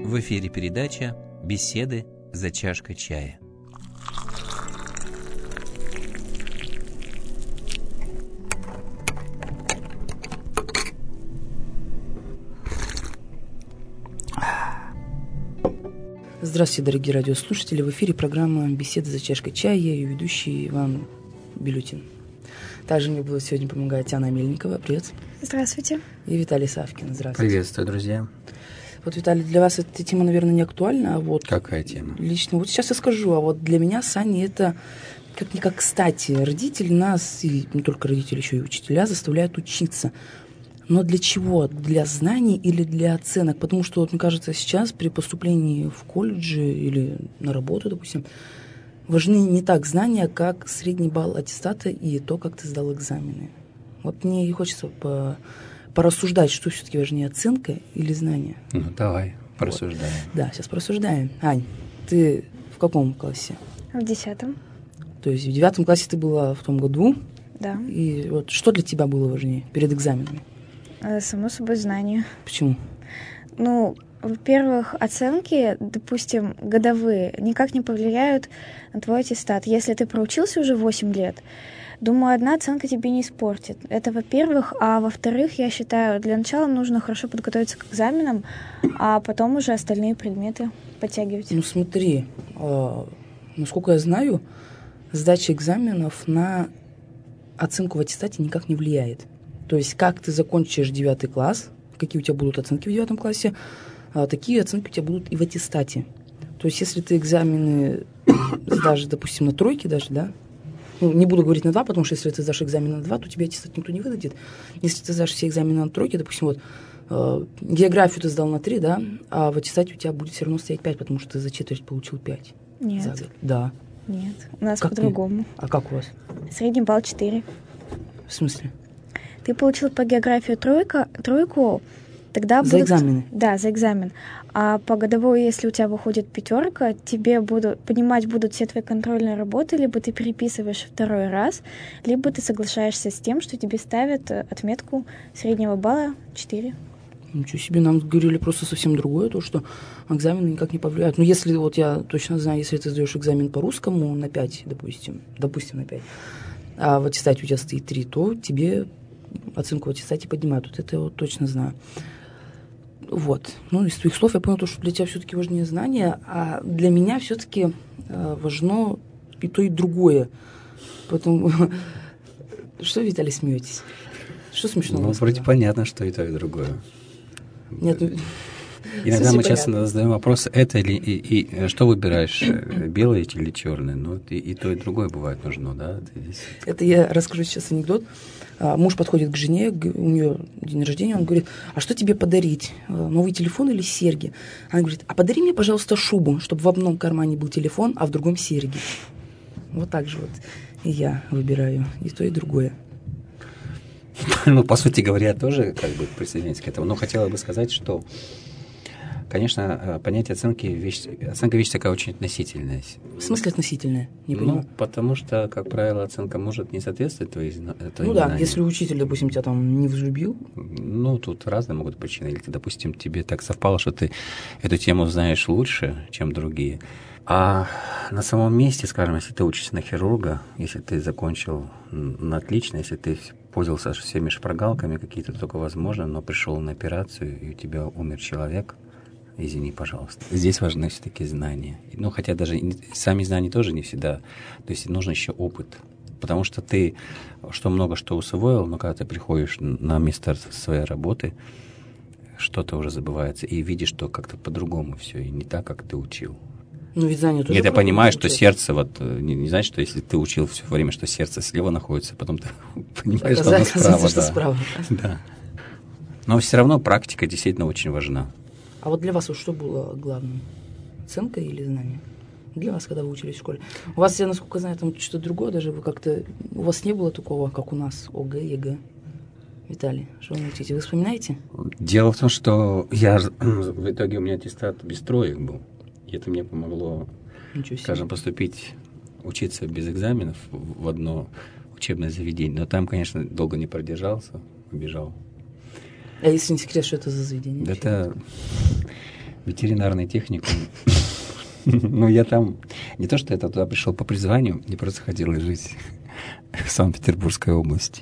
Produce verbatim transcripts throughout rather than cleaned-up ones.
В эфире передача «Беседы за чашкой чая». Здравствуйте, дорогие радиослушатели. В эфире программа «Беседы за чашкой чая». Я ее ведущий Иван Белютин. Также мне будет сегодня помогать Анна Мельникова. Привет. Здравствуйте. И Виталий Савкин. Здравствуйте. Приветствую, друзья. Вот, Виталий, для вас эта тема, наверное, не актуальна, а вот... Какая тема? Лично, вот сейчас я скажу, а вот для меня с Аней это как-никак кстати. Родители нас, и не только родители, еще и учителя, заставляют учиться. Но для чего? Для знаний или для оценок? Потому что, вот, мне кажется, сейчас при поступлении в колледже или на работу, допустим, важны не так знания, как средний балл аттестата и то, как ты сдал экзамены. Вот мне и хочется по... порассуждать, что все-таки важнее, оценка или знания. Ну, давай, порассуждаем. Вот. Да, сейчас порассуждаем. Ань, ты в каком классе? В десятом. То есть в девятом классе ты была в том году? Да. И вот что для тебя было важнее перед экзаменами? Само собой, знания. Почему? Ну, во-первых, оценки, допустим, годовые, никак не повлияют на твой аттестат. Если ты проучился уже восемь лет, думаю, одна оценка тебе не испортит. Это во-первых. А во-вторых, я считаю, для начала нужно хорошо подготовиться к экзаменам, а потом уже остальные предметы подтягивать. Ну, смотри, э, насколько я знаю, сдача экзаменов на оценку в аттестате никак не влияет. То есть, как ты закончишь девятый класс, какие у тебя будут оценки в девятом классе, э, такие оценки у тебя будут и в аттестате. То есть, если ты экзамены сдашь, допустим, на тройке даже, да, ну, не буду говорить на два, потому что если ты сдашь экзамен на два, то тебе аттестат никто не выдадет. Если ты сдашь все экзамены на тройке, допустим, вот, э, географию ты сдал на три, да, а в аттестате у тебя будет все равно стоять пять, потому что ты за четверть получил пять. Нет. За год. Да. Нет, у нас Как по-другому. ты? А как у вас? Средний балл четыре. В смысле? Ты получил по географии тройка, тройку, тогда За будут... экзамены? Да, за экзамен. А по годовой, если у тебя выходит пятерка, тебе будут понимать будут все твои контрольные работы, либо ты переписываешь второй раз, либо ты соглашаешься с тем, что тебе ставят отметку среднего балла четыре. Ничего себе, нам говорили просто совсем другое, то, что экзамены никак не повлияют. Ну, если, вот я точно знаю, если ты сдаешь экзамен по русскому на пять, допустим, допустим, на пять, а в аттестате у тебя стоит три, то тебе оценку в аттестате поднимают. Вот это я вот точно знаю. Вот. Ну, из твоих слов я понял, что для тебя все-таки важнее знания, а для меня все-таки э, важно и то, и другое. Поэтому... Что, Виталий, смеетесь? Что смешного? Ну, вроде понятно, что и то, и другое. Нет, ну... Иногда мы часто задаем вопрос, это или и, и что выбираешь, белое или черное? Ну, и, и то, и другое бывает нужно, да? Это я расскажу сейчас анекдот. Муж подходит к жене, у нее день рождения, он говорит, а что тебе подарить, новый телефон или серьги? Она говорит, а подари мне, пожалуйста, шубу, чтобы в одном кармане был телефон, а в другом серьги. Вот так же вот и я выбираю и то, и другое. Ну, по сути говоря, тоже как бы присоединяюсь к этому. Но хотела бы сказать, что, конечно, понятие оценки, вещь, оценка вещь такая очень относительная. В смысле относительная? Не понимаю. Ну, потому что, как правило, оценка может не соответствовать твоей знаниям. Ну да, знаниям. Если учитель, допустим, тебя там не взлюбил. Ну, тут разные могут причины. Или, допустим, тебе так совпало, что ты эту тему знаешь лучше, чем другие. А на самом месте, скажем, если ты учишься на хирурга, если ты закончил на отлично, если ты пользовался всеми шпаргалками, какие-то только возможно, но пришел на операцию, и у тебя умер человек, извини, пожалуйста. Здесь важны все-таки знания. Ну, хотя даже сами знания тоже не всегда. То есть нужен еще опыт. Потому что ты что много что усвоил, но когда ты приходишь на место своей работы, что-то уже забывается, и видишь, что как-то по-другому все, и не так, как ты учил. Ну, ведь знание тоже. Нет, я понимаю, что сердце, вот, не, не значит, что если ты учил все время, что сердце слева находится, потом ты понимаешь, что оно справа. Что да. справа. Да. Но все равно практика действительно очень важна. А вот для вас вот что было главным? Оценка или знание? Для вас, когда вы учились в школе. У вас, я насколько знаю, там что-то другое, даже вы как-то... У вас не было такого, как у нас, ОГЭ, ЕГЭ? Виталий, что вы учите? Вы вспоминаете? Дело в том, что я в итоге у меня аттестат без троек был. И это мне помогло, скажем, поступить, учиться без экзаменов в одно учебное заведение. Но там, конечно, долго не продержался, убежал. А если не секрет, что это за заведение? Это ветеринарный техникум. Ну, я там... Не то, что я туда пришел по призванию, мне просто хотелось жить в Санкт-Петербургской области.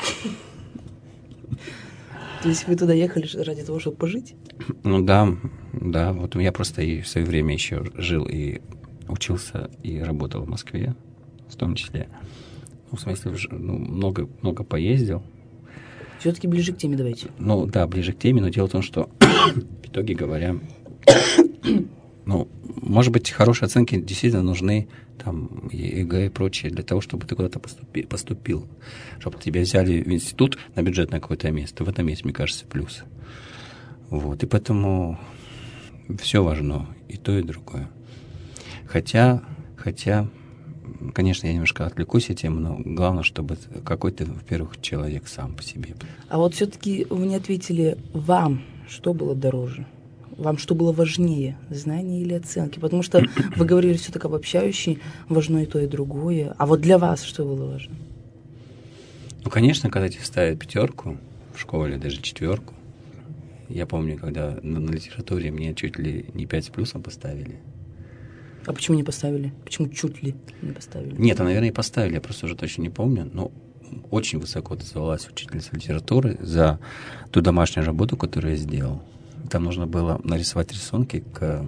То есть вы туда ехали ради того, чтобы пожить? Ну да, да. Вот я просто и в свое время еще жил и учился, и работал в Москве, в том числе. Ну, в смысле, ну, много, много поездил. Все-таки ближе к теме давайте. Ну да, ближе к теме, но дело в том, что в итоге говоря, ну, может быть, хорошие оценки действительно нужны, там, ЕГЭ и прочее, для того, чтобы ты куда-то поступи, поступил, чтобы тебя взяли в институт на бюджетное какое-то место. В этом есть, мне кажется, плюс. Вот, и поэтому все важно, и то, и другое. Хотя, хотя, конечно, я немножко отвлекусь от темы, но главное, чтобы какой-то, во-первых, человек сам по себе. А вот все-таки вы не ответили, вам что было дороже? Вам что было важнее, знания или оценки? Потому что вы говорили все так обобщающе, важно и то, и другое. А вот для вас что было важно? Ну, конечно, когда тебе ставят пятерку в школе, даже четверку. Я помню, когда на, на литературе мне чуть ли не пять с плюсом поставили. А почему не поставили? Почему чуть ли не поставили? Нет, а, наверное, и поставили, я просто уже точно не помню. Но очень высоко отозвалась учительница литературы за ту домашнюю работу, которую я сделал. Там нужно было нарисовать рисунки к,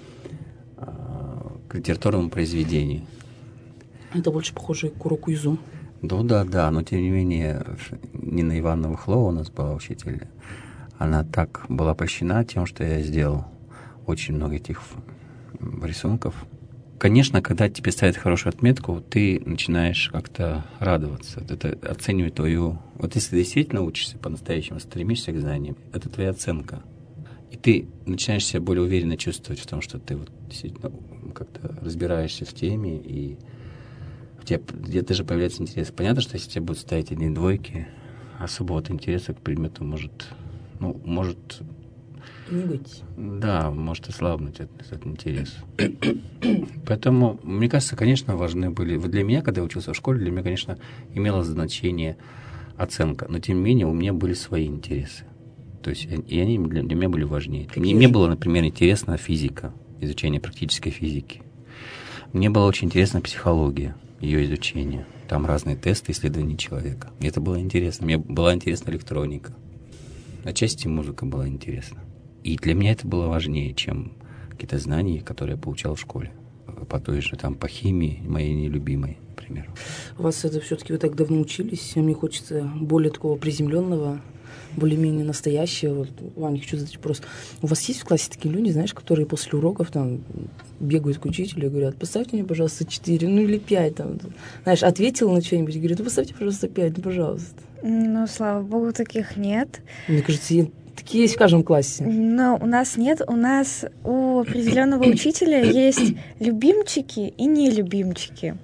к литературному произведению. Это больше похоже к уроку ИЗУ. Ну да, да, но тем не менее Нина Ивановна Хлова у нас была учитель. Она так была польщена тем, что я сделал очень много этих рисунков. Конечно, когда тебе ставят хорошую отметку, ты начинаешь как-то радоваться. Это оценивает твою... Вот если ты действительно учишься по-настоящему, стремишься к знаниям, это твоя оценка. И ты начинаешь себя более уверенно чувствовать в том, что ты вот действительно как-то разбираешься в теме, и у тебя где-то же появляется интерес. Понятно, что если тебе будут ставить одни двойки, особого интереса к предмету может... Ну, может... Не быть. Да, может ослабнуть этот, этот интерес. Поэтому, мне кажется, конечно, важны были... Для меня, когда я учился в школе, для меня, конечно, имело значение оценка. Но, тем не менее, у меня были свои интересы. То есть, и они для, для меня были важнее. Мне, мне было, например, интересна физика, изучение практической физики. Мне была очень интересна психология, ее изучение. Там разные тесты, исследования человека. Мне это было интересно. Мне была интересна электроника. Отчасти музыка была интересна. И для меня это было важнее, чем какие-то знания, которые я получал в школе. По той же, там, по химии, моей нелюбимой, например. У вас это все-таки вы так давно учились, а мне хочется более такого приземленного, более-менее настоящего. Вот, Ваня, хочу задать вопрос. У вас есть в классе такие люди, знаешь, которые после уроков там бегают к учителю и говорят, поставьте мне, пожалуйста, четыре, ну или пять. Там. Знаешь, ответил на что-нибудь и говорит, ну поставьте, пожалуйста, пять, ну пожалуйста. Ну, слава богу, таких нет. Мне кажется, такие есть в каждом классе. Но у нас нет. У нас у определенного учителя есть любимчики и нелюбимчики.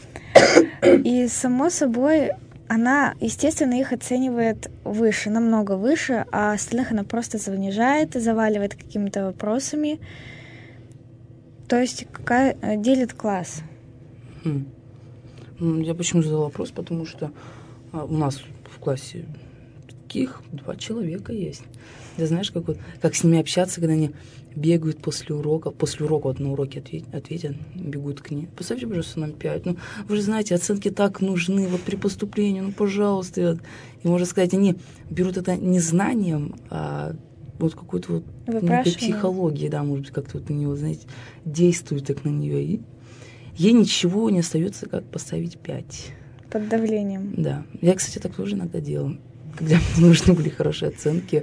И, само собой, она, естественно, их оценивает выше, намного выше, а остальных она просто занижает, заваливает какими-то вопросами. То есть какая, делит класс. Хм. Я почему задала вопрос? Потому что а, у нас в классе таких два человека есть. Ты знаешь, как, вот, как с ними общаться, когда они бегают после урока, после урока вот на уроке ответь, ответят, бегут к ней. Поставьте, пожалуйста, нам пять. Ну, вы же знаете, оценки так нужны вот при поступлении, ну, пожалуйста. И можно сказать, они берут это не знанием, а вот какой-то вот некой психологией, да, может быть, как-то вот на него, знаете, действуют так на нее. И ей ничего не остается, как поставить пять. Под давлением. Да. Я, кстати, так тоже иногда делала, когда мне нужны были хорошие оценки.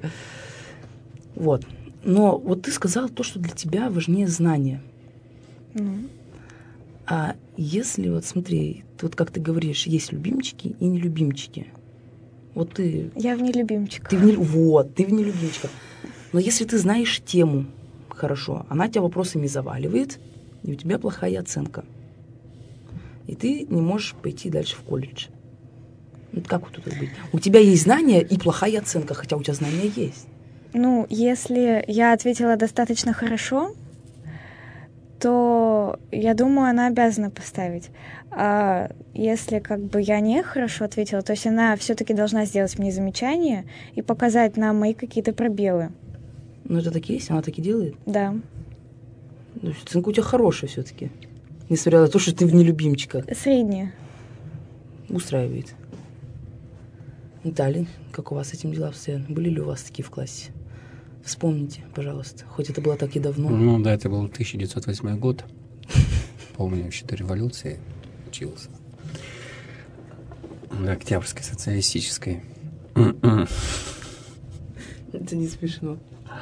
Вот. Но вот ты сказала то, что для тебя важнее знания. Mm. А если, вот смотри, вот как ты говоришь, есть любимчики и нелюбимчики. Вот ты... Я в нелюбимчиках. Ты в не, вот, ты в нелюбимчиках. Но если ты знаешь тему хорошо, она тебя вопросами заваливает, и у тебя плохая оценка. И ты не можешь пойти дальше в колледж. Вот как вот тут быть? У тебя есть знания и плохая оценка, хотя у тебя знания есть. Ну, если я ответила достаточно хорошо, то, я думаю, она обязана поставить. А если как бы я не хорошо ответила, то есть она все-таки должна сделать мне замечание и показать нам мои какие-то пробелы. Ну, это так и есть? Она так и делает? Да. То есть оценка у тебя хорошая все-таки. Несмотря на то, что ты в нелюбимчика. Средняя. Устраивает. Наталья, как у вас с этим дела постоянно? Были ли у вас такие в классе? Вспомните, пожалуйста. Хоть это было так и давно. Ну да, это был тысяча девятьсот восьмой год. Помню, еще до революции учился. До Октябрьской социалистической. Это не смешно.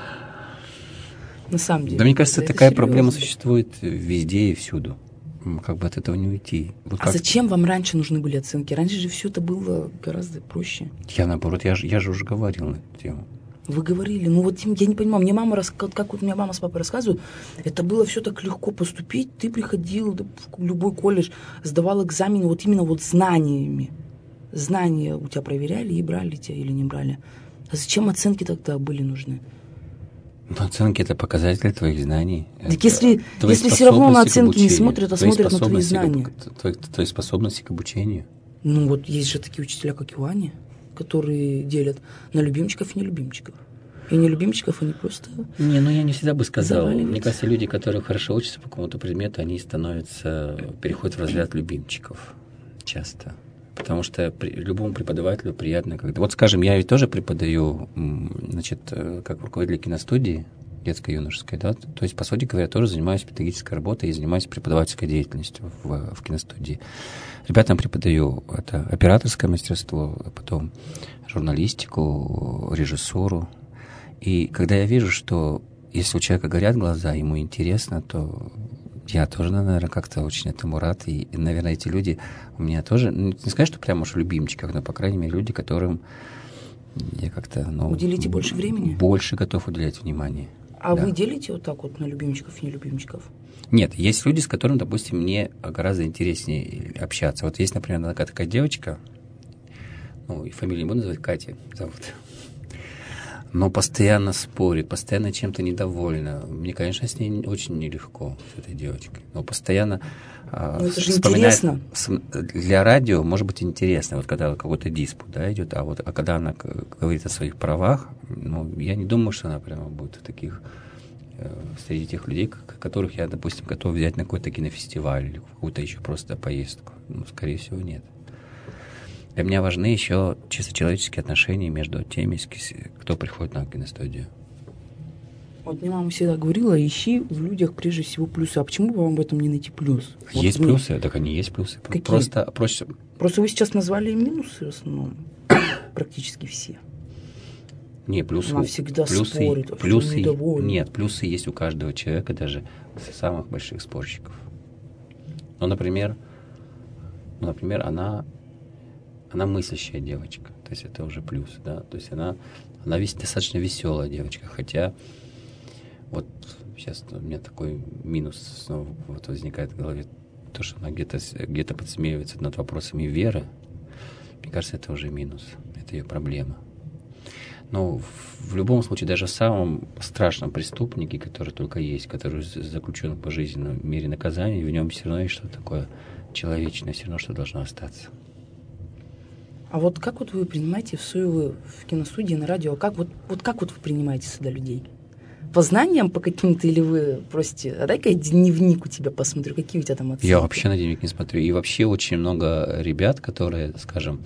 На самом деле. Да мне кажется, это такая серьезно. проблема существует везде и всюду. Как бы от этого не уйти. Вот А как... зачем вам раньше нужны были оценки? Раньше же все это было гораздо проще. Я наоборот, я же, я же уже говорил на эту тему. Вы говорили, ну вот я не понимаю, мне мама, рас- как как вот мне мама с папой рассказывают, это было все так легко поступить, ты приходил в любой колледж, сдавал экзамены вот именно вот знаниями. Знания у тебя проверяли и брали тебя или не брали. А зачем оценки тогда были нужны? Но оценки — это показатель твоих знаний. Так Это если, твоей если все равно на способности к оценки не обучению, смотрят, а твоей смотрят на твои способности к- знания. Твоей, твоей способности к обучению. Ну вот есть же такие учителя, как и Аня, которые делят на любимчиков и нелюбимчиков. И нелюбимчиков они просто... Не, ну я не всегда бы сказал. Заваливаются. Мне кажется, люди, которые хорошо учатся по какому-то предмету, они становятся, переходят в разряд любимчиков часто. Потому что при, любому преподавателю приятно, когда... Вот, скажем, я ведь тоже преподаю, м, значит, э, как руководитель киностудии, детско-юношеской, да, то есть, по сути говоря, я тоже занимаюсь педагогической работой и занимаюсь преподавательской деятельностью в, в киностудии. Ребятам преподаю это операторское мастерство, а потом журналистику, режиссуру. И когда я вижу, что если у человека горят глаза, ему интересно, то я тоже, наверное, как-то очень этому рад. И, и, наверное, эти люди у меня тоже, ну, не сказать, что прямо уж в любимчиках, но, по крайней мере, люди, которым я как-то, ну... Уделите больше времени? Больше готов уделять внимание. А Да. вы делите вот так вот на любимчиков и нелюбимчиков? Нет, есть люди, с которыми, допустим, мне гораздо интереснее общаться. Вот есть, например, такая, такая девочка, ну, и фамилию не буду называть, Катя зовут, но постоянно спорит, постоянно чем-то недовольна. Мне, конечно, с ней очень нелегко, с этой девочкой. Но постоянно а, Ну, это же вспоминает... интересно. С- Для радио может быть интересно, вот когда какой-то диспут, да, идет, а вот а когда она к- говорит о своих правах, ну, я не думаю, что она прямо будет в таких... э, среди тех людей, к- которых я, допустим, готов взять на какой-то кинофестиваль или какую-то еще просто поездку. Ну, скорее всего, нет. Для меня важны еще чисто человеческие отношения между теми, с ки- кто приходит на киностудию. Вот мне мама всегда говорила, ищи в людях прежде всего плюсы. А почему бы вам в этом не найти плюс? Вот Есть мне- плюсы, так они есть плюсы. Какие? Просто проще. Просто вы сейчас назвали минусы в основном. Практически все. Не, плюсы. Она всегда плюсы, спорит, а всё плюсы, недовольна. нет, плюсы есть у каждого человека, даже самых больших спорщиков. Ну, например, ну, например, она, она мыслящая девочка, то есть это уже плюс, да, то есть она, она весь, достаточно веселая девочка, хотя вот сейчас у меня такой минус снова вот возникает в голове, то, что она где-то, где-то подсмеивается над вопросами веры. Мне кажется, это уже минус, это ее проблема. Но в, в любом случае, даже в самом страшном преступнике, который только есть, который заключен в пожизненном мере наказания, в нем все равно есть что-то такое человечное, все равно что должно остаться. А вот как вот вы принимаете в свою в киностудии, на радио, как вот, вот как вот вы принимаете сюда людей? По знаниям, по каким-то, или вы просите, а дай-ка я дневник у тебя посмотрю, какие у тебя там оценки? Я вообще на дневник не смотрю. И вообще очень много ребят, которые, скажем,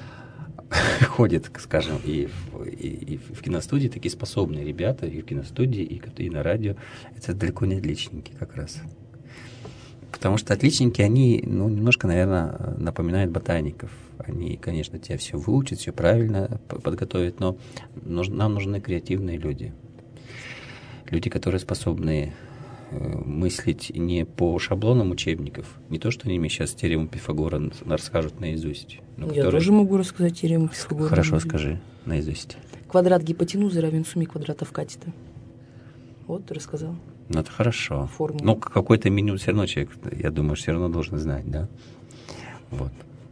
ходят, скажем, и в, и, и в киностудии, такие способные ребята, и в киностудии, и, и на радио. Это далеко не отличники как раз. Потому что отличники, они, ну, немножко, наверное, напоминают ботаников. Они, конечно, тебя все выучат, все правильно подготовят, но нуж, нам нужны креативные люди. Люди, которые способны э, мыслить не по шаблонам учебников, не то, что они мне сейчас теорему Пифагора расскажут наизусть. Но Я которые... тоже могу рассказать теорему Пифагора. Хорошо, скажи наизусть. Квадрат гипотенузы равен сумме квадратов катета. Вот, рассказал. Ну, это хорошо. Формула. Ну, какой-то минимум все равно человек, я думаю, все равно должен знать, да? Вот.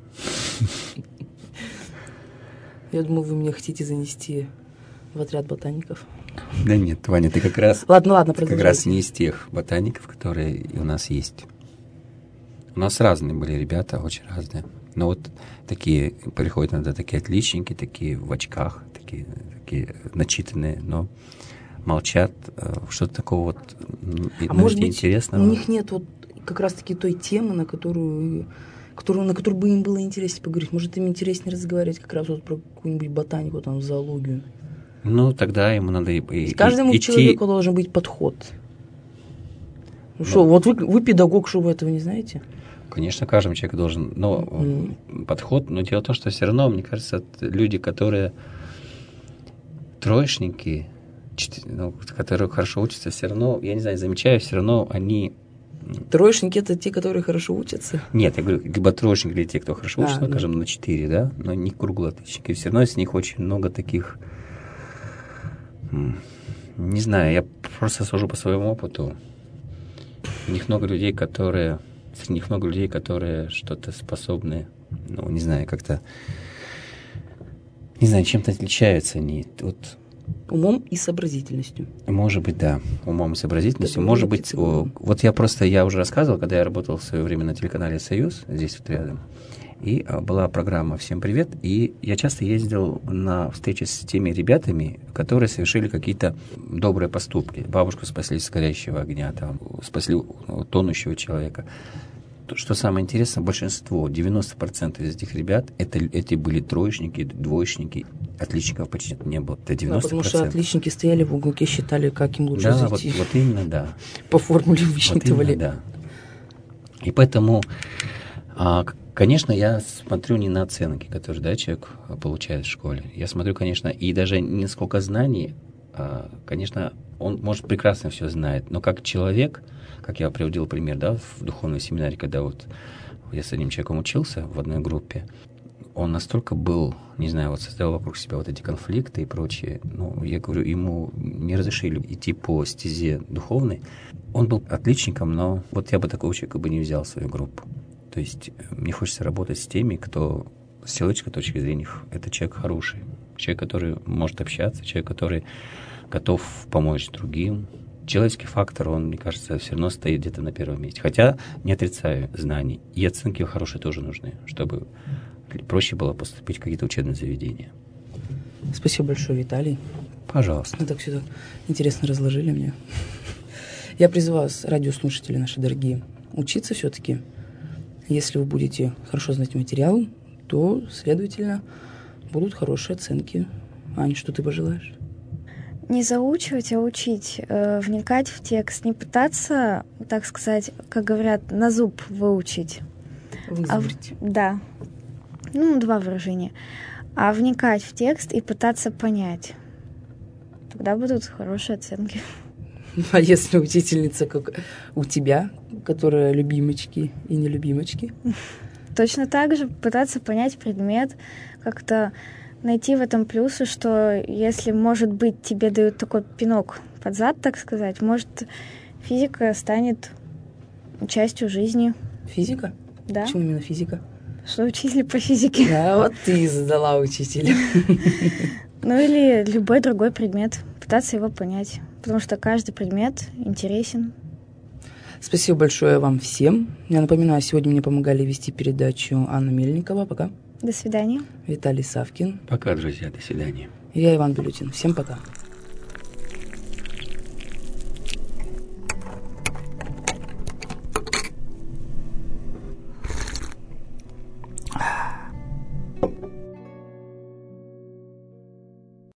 Я думаю, вы меня хотите занести в отряд ботаников. Да нет, Ваня, ты как раз... Ладно, ладно, ты как продолжайте. раз не из тех ботаников, которые у нас есть. У нас разные были ребята, очень разные. Но вот такие, приходят иногда такие отличники, такие в очках, такие, такие начитанные, но молчат, что-то такого вот А ну, может быть, интересного. у них нет вот как раз-таки той темы, на которую, которую, на которую бы им было интереснее поговорить. Может, им интереснее разговаривать как раз вот про какую-нибудь ботанику, там, зоологию. Ну, тогда ему надо и, и, Каждому идти... человеку должен быть подход. Ну что, вот вы, вы педагог, что вы этого не знаете? Конечно, каждому человеку должен но, mm. подход, но дело в том, что все равно, мне кажется, люди, которые троечники, ну, которые хорошо учатся, все равно, я не знаю, замечаю, все равно они... Троечники — это те, которые хорошо учатся? Нет, я говорю, либо троечники, или те, кто хорошо а, учится, да. скажем, на четыре, да, но не круглые отличники. Все равно из них очень много таких... Не знаю, я просто сужу по своему опыту. У них много людей, которые... Среди них много людей, которые что-то способны, ну, не знаю, как-то... Не знаю, чем-то отличаются они. Вот... Умом и сообразительностью. Может быть, да. Умом и сообразительностью. Это Может быть, о, вот я просто, я уже рассказывал, когда я работал в свое время на телеканале «Союз», здесь вот рядом, и а, была программа «Всем привет», и я часто ездил на встречи с теми ребятами, которые совершили какие-то добрые поступки. Бабушку спасли с горящего огня, там, спасли ну, тонущего человека. Что самое интересное, большинство, девяносто процентов из этих ребят, это, эти были троечники, двоечники, отличников почти не было. Это девяносто процентов. Да, потому что отличники стояли в уголке, считали, как им лучше да, зайти. Вот, вот именно, да. По формуле высчитывали. Вот именно, да. И поэтому, а, конечно, я смотрю не на оценки, которые, да, человек получает в школе. Я смотрю, конечно, и даже не сколько знаний, а, конечно, он, может, прекрасно все знает, но как человек... Как я приводил пример, да, в духовном семинаре, когда вот я с одним человеком учился в одной группе, он настолько был, не знаю, вот создал вокруг себя вот эти конфликты и прочее. Ну, я говорю, ему не разрешили идти по стезе духовной. Он был отличником, но вот я бы такого человека бы не взял в свою группу. То есть мне хочется работать с теми, кто с человеческой точки зрения, это человек хороший. Человек, который может общаться, человек, который готов помочь другим. Человеческий фактор, он, мне кажется, все равно стоит где-то на первом месте. Хотя не отрицаю знаний. И оценки хорошие тоже нужны, чтобы проще было поступить в какие-то учебные заведения. Спасибо большое, Виталий. Пожалуйста. Вы так все так интересно разложили мне. Я призываю вас, радиослушатели наши дорогие, учиться все-таки. Если вы будете хорошо знать материал, то, следовательно, будут хорошие оценки. Аня, что ты пожелаешь? Не заучивать, а учить, э, вникать в текст, не пытаться, так сказать, как говорят, на зуб выучить. Вызубрить. А, да. Ну, два выражения. А вникать в текст и пытаться понять. Тогда будут хорошие оценки. А если учительница, как у тебя, которая любимочки и нелюбимочки? Точно так же пытаться понять предмет, как-то... найти в этом плюсы, что если, может быть, тебе дают такой пинок под зад, так сказать, может, физика станет частью жизни. Физика? Да. Почему именно физика? Что учили по физике. Да, вот ты задала учителя. Ну или любой другой предмет. Пытаться его понять. Потому что каждый предмет интересен. Спасибо большое вам всем. Я напоминаю, сегодня мне помогали вести передачу Анна Мельникова. Пока. До свидания. Виталий Савкин. Пока, друзья. До свидания. Я Иван Белютин. Всем пока.